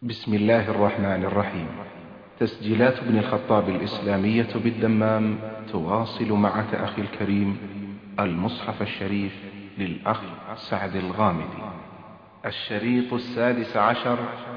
بسم الله الرحمن الرحيم. تسجيلات ابن الخطاب الإسلامية بالدمام تواصل مع أخي الكريم المصحف الشريف للأخ سعد الغامدي، الشريط 16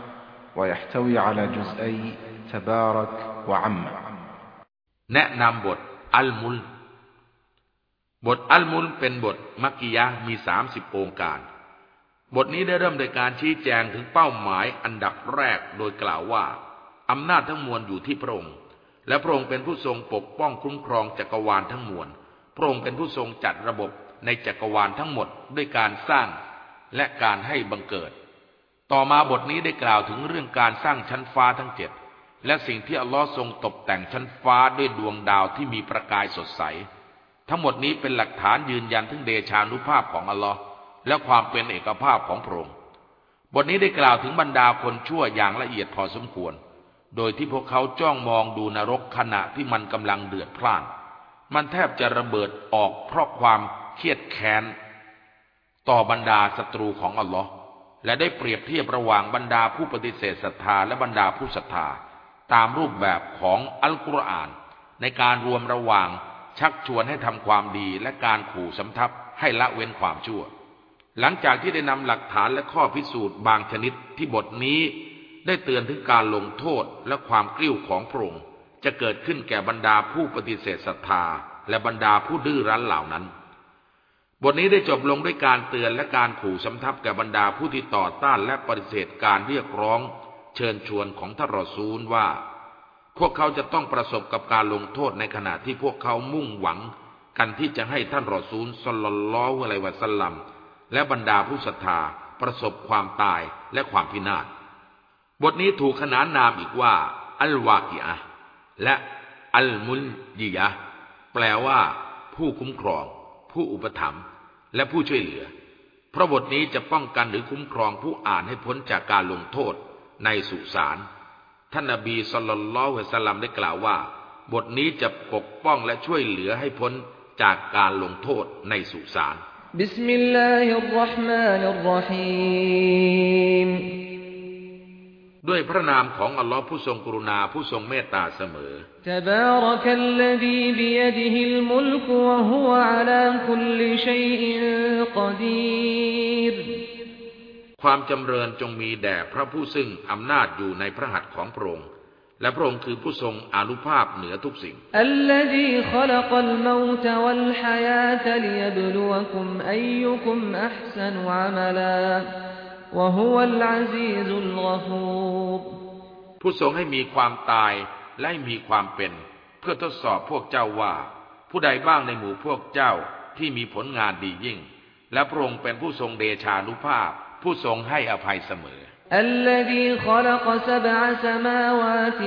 ويحتوي على جزئي تبارك وعم. แนะนำบทอัลมุลบทอัลมุลเป็นบทมักกิยะห์มี30องค์การบทนี้ได้เริ่มโดยการชี้แจงถึงเป้าหมายอันดับแรกโดยกล่าวว่าอำนาจทั้งมวลอยู่ที่พระองค์และพระองค์เป็นผู้ทรงปกป้องคุ้มครองจักรวาลทั้งมวลพระองค์เป็นผู้ทรงจัดระบบในจักรวาลทั้งหมดด้วยการสร้างและการให้บังเกิดต่อมาบทนี้ได้กล่าวถึงเรื่องการสร้างชั้นฟ้าทั้ง7และสิ่งที่อัลลอฮ์ทรงตกแต่งชั้นฟ้าด้วยดวงดาวที่มีประกายสดใสทั้งหมดนี้เป็นหลักฐานยืนยันถึงเดชานุภาพของอัลลอฮ์และความเป็นเอกภาพของพระองค์บทนี้ได้กล่าวถึงบรรดาคนชั่วอย่างละเอียดพอสมควรโดยที่พวกเขาจ้องมองดูนรกขณะที่มันกำลังเดือดพล่านมันแทบจะระเบิดออกเพราะความเครียดแค้นต่อบรรดาศัตรูของอัลลอฮ์และได้เปรียบเทียบระหว่างบรรดาผู้ปฏิเสธศรัทธาและบรรดาผู้ศรัทธาตามรูปแบบของอัลกุรอานในการรวมระหว่างชักชวนให้ทำความดีและการขู่สำทับให้ละเว้นความชั่วหลังจากที่ได้นำหลักฐานและข้อพิสูจน์บางชนิดที่บทนี้ได้เตือนถึงการลงโทษและความกลิ้วของพระองค์จะเกิดขึ้นแก่บรรดาผู้ปฏิเสธศรัทธาและบรรดาผู้ดื้อรั้นเหล่านั้นบทนี้ได้จบลงด้วยการเตือนและการขู่สำทับแก่บรรดาผู้ที่ต่อต้านและปฏิเสธการเรียกร้องเชิญชวนของท่านรอซูลว่าพวกเขาจะต้องประสบกับการลงโทษในขณะที่พวกเขามุ่งหวังกันที่จะให้ท่านรอซูลศ็อลลัลลอฮุอะลัยฮิวะซัลลัมและบรรดาผู้ศรัทธาประสบความตายและความพินาศบทนี้ถูกขนานนามอีกว่าอัลวากิอะห์และอัลมุลญิยะห์แปลว่าผู้คุ้มครองผู้อุปถัมภ์และผู้ช่วยเหลือเพราะบทนี้จะป้องกันหรือคุ้มครองผู้อ่านให้พ้นจากการลงโทษในสุสานท่านนบีศ็อลลัลลอฮุอะลัยฮิวะซัลลัมได้กล่าวว่าบทนี้จะปกป้องและช่วยเหลือให้พ้นจากการลงโทษในสุสานบิสมิลลาฮิรเราะห์มานิรเราะฮีมด้วยพระนามของอัลลอฮ์ผู้ทรงกรุณาผู้ทรงเมตตาเสมอตะบารักัลลซีบิยะดิฮิลมุลกวะฮุวะอะลาคุลลิชัยอินกอดีรความจำเริญจงมีแด่พระผู้ซึ่งอำนาจอยู่ในพระหัตถ์ของพระองค์และพระองค์คือผู้ทรงอานุภาพเหนือทุกสิ่งอัลลซีขะลักัลเมาตะวัลฮะยาตะลิยบลุวะกุมอัยยุกุมอัห์ซะนุอะมะลาวะฮุวัลอะซีซุลฆอฟูรผู้ทรงให้มีความตายและให้มีความเป็นเพื่อทดสอบพวกเจ้าว่าผู้ใดบ้างในหมู่พวกเจ้าที่มีผลงานดียิ่งและพระองค์เป็นผู้ทรงเดชานุภาพผู้ทรงให้อภัยเสมอ الذي خلق 7 سماوات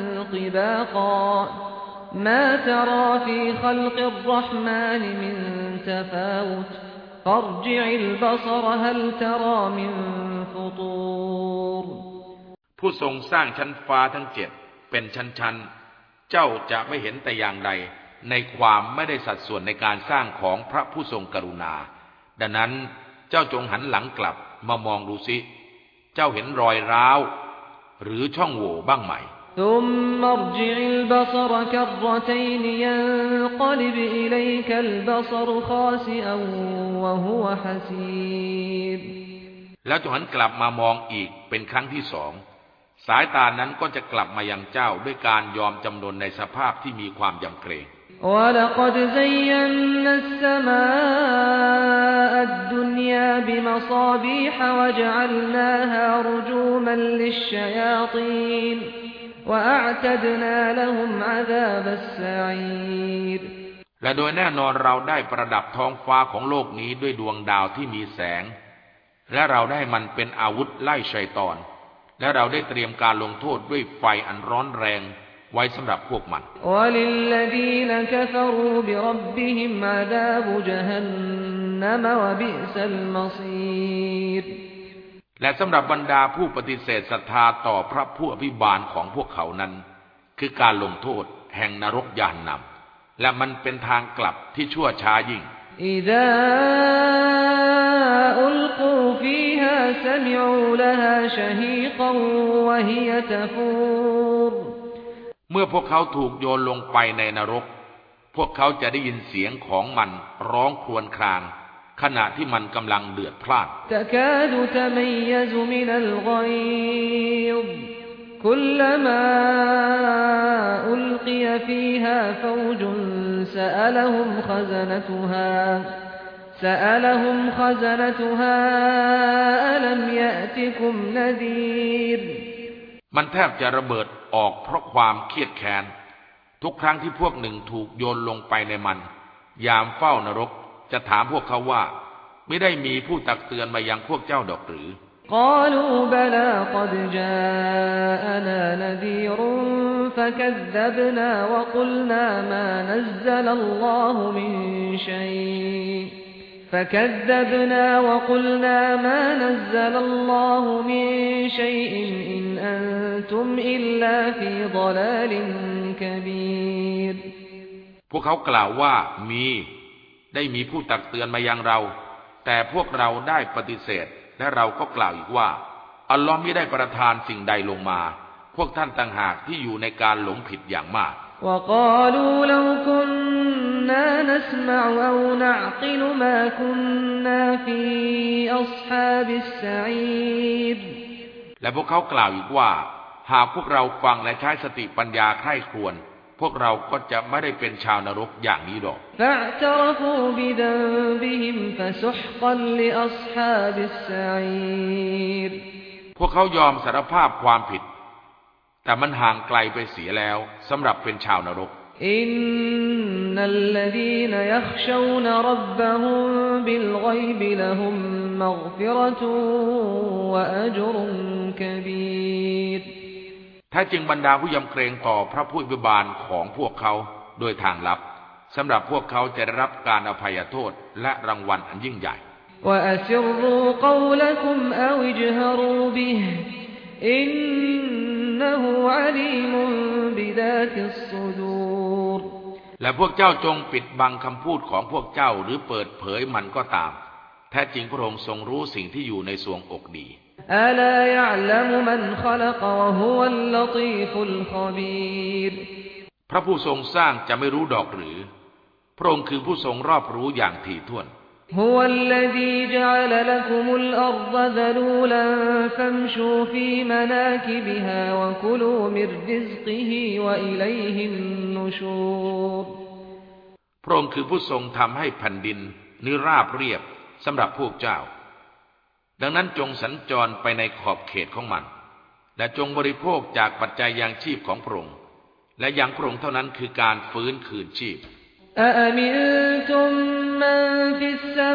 طباقا ما ترى في خلق الرحمن من تفاوت فارجع البصر هل ترى من فطور ผู้ทรงสร้างชั้นฟ้าทั้ง7เป็นชั้นๆเจ้าจะไม่เห็นแต่อย่างใดในความไม่ได้สัดส่วนในการสร้างของพระผู้ทรงกรุณาดังนั้นเจ้าจงหันหลังกลับมามองดูสิเจ้าเห็นรอยร้าวหรือช่องโหว่บ้างไหม ثم ارجع البصر كرتين ينقلب إليك البصر خاسئا وهو حسير แล้วจงหันกลับมามองอีกเป็นครั้งที่2สายตานั้นก็จะกลับมายังเจ้าด้วยการยอมจำนนในสภาพที่มีความยำเกรง وَلَقَدْ زَيَّنَّا السَّمَاءَ الدُّنْيَا بِمَصَابِيحَ وَجَعَلْنَاهَا رُجُومًا لِلشَّيَاطِينِ وَأَعْتَدْنَا لَهُمْ عَذَابَ السَّعِيرِ และโดยแน่นอนเราได้ประดับท้องฟ้าของโลกนี้ด้วยดวงดาวที่มีแสงและเราได้มันเป็นอาวุธไล่ชัยฏอนและเราได้เตรียมการลงโทษด้วยไฟอันร้อนแรงไว้สำหรับพวกมันและสำหรับบรรดาผู้ปฏิเสธศรัทธาต่อพระผู้อภิบาลของพวกเขานั้นคือการลงโทษแห่งนรกยานนำและมันเป็นทางกลับที่ชั่วช้ายิ่ง إذا ألقوا فيها سمعوا لها شهيقا وهي تفور เมื่อพวกเขาถูกโยนลงไปในนรกพวกเขาจะได้ยินเสียงของมันร้องครวญครางขณะที่มันกำลังเดือดพล่าน تكاد تميز من الغيظ كلما ألقي فيها فوج سألهم خزنتها ألم يأتكم نذير มันแทบจะระเบิดออกเพราะความเครียดแค้นทุกครั้งที่พวกหนึ่งถูกโยนลงไปในมันยามเฝ้านรกจะถามพวกเขาว่าไม่ได้มีผู้ตักเตือนมายังพวกเจ้าดอกหรือ قالوا بلى قد جاءنا نذير فكذبنا وقلنا ما نزل الله من شيء إن أنتم إلا في ضلال كبير พวกเขากล่าวว่าได้มีผู้ตักเตือนมายังเราแต่พวกเราได้ปฏิเสธและเราก็กล่าวอีกว่าอัลลอฮ์มิได้ประทานสิ่งใดลงมาพวกท่านต่างหากที่อยู่ในการหลงผิดอย่างมาก وقالوا لو كنا نسمع أو نعقل ما كنا في أصحاب السعير และพวกเขากล่าวอีกว่าหากพวกเราฟังและใช้สติปัญญาใคร่ครวญพวกเราก็จะไม่ได้เป็นชาวนรกอย่างนี้หรอก فاعترفوا بذنبهم فسحقا لأصحاب السعير พวกเขายอมสารภาพความผิดแต่มันห่างไกลไปเสียแล้วสำหรับเป็นชาวนรกอินนัลลซีนยัคชาวนร็บบะฮุมบิลฆอยบิละฮุมมัฆฟิเราะตุวะอัจรุนกะบีรแท้จริงบรรดาผู้ยำเกรงต่อพระผู้อภิบาลของพวกเขาโดยทางลับสำหรับพวกเขาจะได้รับการอภัยโทษและรางวัลอันยิ่งใหญ่วะอัสรูกอละกุมอวิจฮรูบิฮิอินนะฮูอะลีมุนบิซาติศซุดูรและพวกเจ้าจงปิดบังคำพูดของพวกเจ้าหรือเปิดเผยมันก็ตามแท้จริงพระองค์ทรงรู้สิ่งที่อยู่ในทรวงอกดีอะลายะลัมมันคอลักวะฮุวัลลตีฟุลคบีรพระผู้ทรงสร้างจะไม่รู้ดอกหรือพระองค์คือผู้ทรงรอบรู้อย่างถี่ถ้วน هو الذي جعل لكم الأرض ذلولا فامشوا في مناكبها وكلوا من رزقه وإليه النشور พระองค์คือผู้ทรงทำให้แผ่นดินราบเรียบสำหรับพวกเจ้าดังนั้นจงสัญจรไปในขอบเขตของมันและจงบริโภคจากปัจจัยยังชีพของพระองค์และยังพระองค์เท่านั้นคือการฟื้นคืนชีพ أأمنتم من في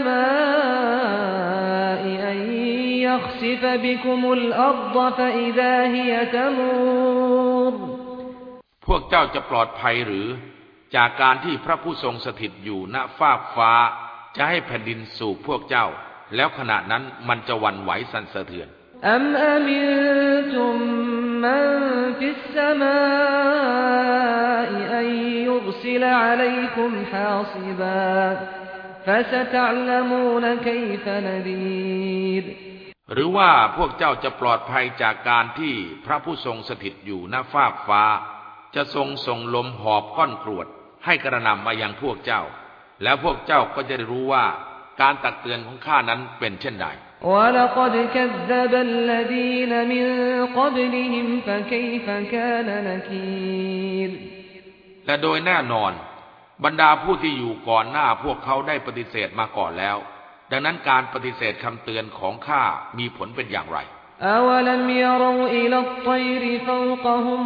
السماء أن يخسف بكم الأرض فإذا هي تمور พวกเจ้าจะปลอดภัยหรือจากการที่พระผู้ทรงสถิตอยู่ณฟากฟ้าจะให้แผ่นดินสูบพวกเจ้าแล้วขณะนั้นมันจะหวั่นไหวสั่นสะเทือน أَمْأَمِنْتُمْ مَنْ فِي السَّمَاءِ أَنْ يُرْسِلَ عَلَيْكُمْ حَاصِبًا فَسَتَعْلَمُونَ كَيْفَ نَذِيرِ หรือว่าพวกเจ้าจะปลอดภัยจากการที่พระผู้ทรงสถิตอยู่ณฟากฟ้าจะทรงส่งลมหอบก้อนกรวดให้กระหน่ำมายังพวกเจ้าแล้วพวกเจ้าก็จะได้รู้ว่าการตักเตือนของข้านั้นเป็นเช่นใด وَلَقَدْ كَذَّبَ الَّذِينَ مِن قَبْلِهِمْ فَكَيْفَ كَانَ نَكِيرِ และโดยแน่นอนบรรดาผู้ที่อยู่ก่อนหน้าพวกเขาได้ปฏิเสธมาก่อนแล้วดังนั้นการปฏิเสธคำเตือนของข้ามีผลเป็นอย่างไร أَوَلَمْ يَرَوْا إِلَى الطَّيْرِ فَوْقَهُمْ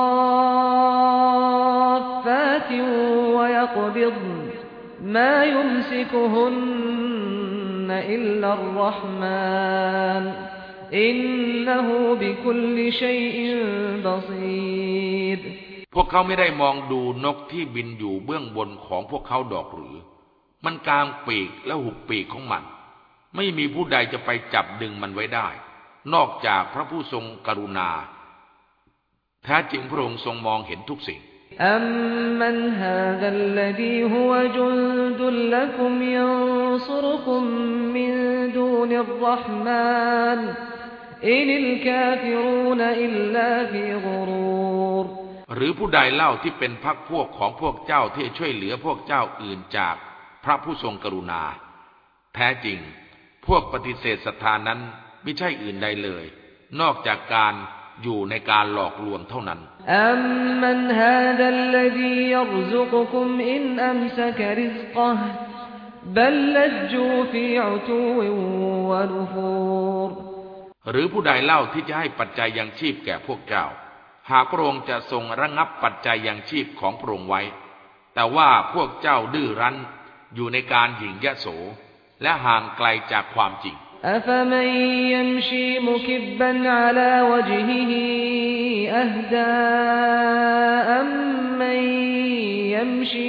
صَافَّاتٍ وَيَقْبِضْنَ مَا يُمْسِكُهُنَّ إِلَّا الرَّحْمَنُ إِنَّهُ بِكُلِّ شَيْءٍ بَصِيرٌ พวกเขาไม่ได้มองดูนกที่บินอยู่เบื้องบนของพวกเขาดอกหรือมันกางปีกและหุบปีกของมันไม่มีผู้ใดจะไปจับดึงมันไว้ได้นอกจากพระผู้ทรงกรุณาแท้จริงพระองค์ทรงมองเห็นทุกสิ่ง أَمَّنْ هَذَا الَّذِي هُوَ جُندٌ لَّكُمْ يَنصُرُكُم مِّن دُونِ الرَّحْمَٰنِ إِنِ الْكَافِرُونَ إِلَّا فِي غُرُورٍ หรือผู้ใดเล่าที่เป็นพรรคพวกของพวกเจ้าที่ช่วยเหลือพวกเจ้าอื่นจากพระผู้ทรงกรุณาแท้จริงพวกปฏิเสธศรัทธานั้นไม่ใช่อื่นใดเลยนอกจากการอยู่ในการหลอกลวงเท่านั้นอัมมันฮาซัลลซียัรซุกกุมอินอัมซะกะริซกะฮ์บัลลัจญูฟีอุตูวิวะนุฟูรหรือผู้ใดเล่าที่จะให้ปัจจัยยังชีพแก่พวกเจ้าหากพระองค์จะทรงระงับปัจจัยยังชีพของพระองค์ไว้แต่ว่าพวกเจ้าดื้อรั้นอยู่ในการหยิ่งยโสและห่างไกลจากความจริง أفمن يمشي مكبا على وجهه أهدى أمن يمشي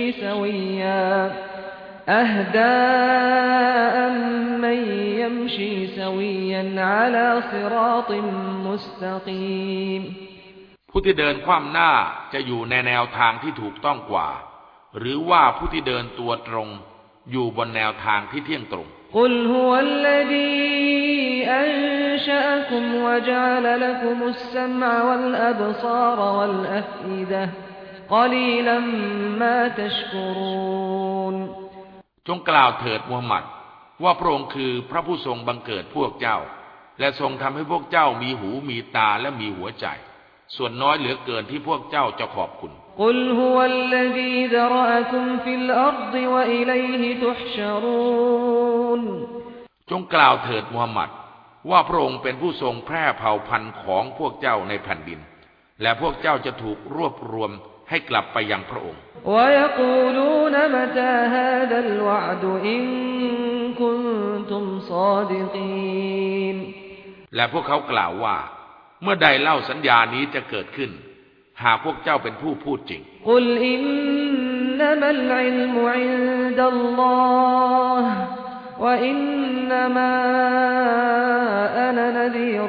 سويا على صراط مستقيم ผู้ที่เดินคว่ำหน้าจะอยู่ในแนวทางที่ถูกต้องกว่าหรือว่าผู้ที่เดินตัวตรงอยู่บนแนวทางที่เที่ยงตรง قل هو الذي أنشأكم وجعل لكم السمع والأبصار والأفئدة قليلا ما تشكرون จงกล่าวเถิดมูฮัมหมัดว่าพระองค์คือพระผู้ทรงบังเกิดพวกเจ้าและทรงทำให้พวกเจ้ามีหูมีตาและมีหัวใจส่วนน้อยเหลือเกินที่พวกเจ้าจะขอบคุณ قل هو الذي ذرأكم في الأرض وإليه تحشرون จงกล่าวเถิดมูฮัมหมัดว่าพระองค์เป็นผู้ทรงแพร่เผ่าพันธุ์ของพวกเจ้าในแผ่นดินและพวกเจ้าจะถูกรวบรวมให้กลับไปยังพระองค์ ويقولون متى هذا الوعد إن كنتم صادقين และพวกเขากล่าวว่าเมื่อใดเล่าสัญญานี้จะเกิดขึ้นหากพวกเจ้าเป็นผู้พูดจริง قل إنما العلم عند الله وإنما أنا نذير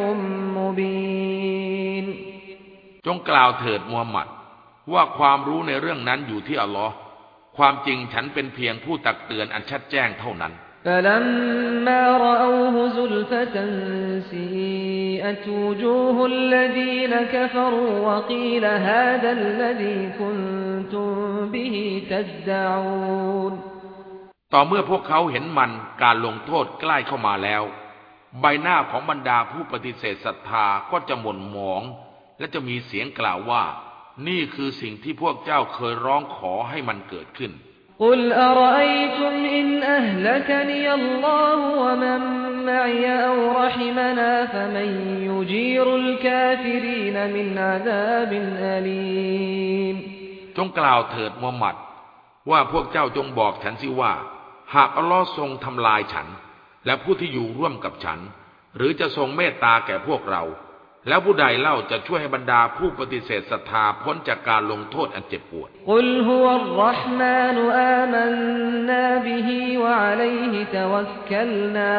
مبين จงกล่าวเถิดมูฮัมหมัดว่าความรู้ในเรื่องนั้นอยู่ที่อัลลอฮ์ความจริงฉันเป็นเพียงผู้ตักเตือนอันชัดแจ้งเท่านั้น فلما رأوه زلفة سيئت وجوه الذين كفروا وقيل هذا الذي كنتم به تدعون ต่อเมื่อพวกเขาเห็นมันการลงโทษใกล้เข้ามาแล้วใบหน้าของบรรดาผู้ปฏิเสธศรัทธาก็จะหม่นหมองและจะมีเสียงกล่าวว่านี่คือสิ่งที่พวกเจ้าเคยร้องขอให้มันเกิดขึ้น قل أرأيتم إن أهلكني الله ومن معي أو رحمنا فمن يجير الكافرين من عذاب أليم จงกล่าวเถิดมูฮัมหมัดว่าพวกเจ้าจงบอกฉันสิว่าหากอัลลอฮ์ทรงทำลายฉันและผู้ที่อยู่ร่วมกับฉันหรือจะทรงเมตตาแก่พวกเราแล้วผู้ใดเล่าจะช่วยให้บรรดาผู้ปฏิเสธศรัทธาพ้นจากการลงโทษอันเจ็บปวด قل هو الرحمن آمنا به وعليه توكلنا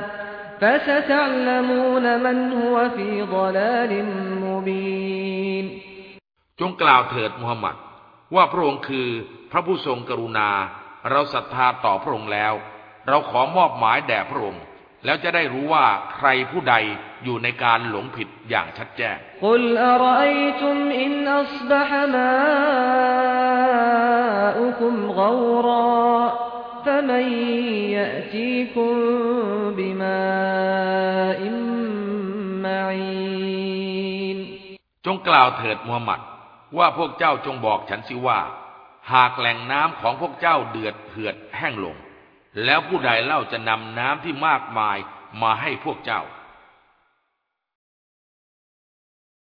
فستعلمون من هو في ضلال مبين จงกล่าวเถิดมูฮัมหมัดว่าพระองค์คือพระผู้ทรงกรุณาเราศรัทธาต่อพระองค์แล้วเราขอมอบหมายแด่พระองค์แล้วจะได้รู้ว่าใครผู้ใดอยู่ในการหลงผิดอย่างชัดแจ้ง قل أرأيتم إن أصبح ماؤكم غورا فمن يأتيكم بماء معين จงกล่าวเถิดมูฮัมหมัดว่าพวกเจ้าจงบอกฉันสิว่าหากแหล่งน้ำของพวกเจ้าเดือดเหือดแห้งลงแล้วผู้ใดเล่าจะนำน้ำที่มากมายมาให้พวกเจ้า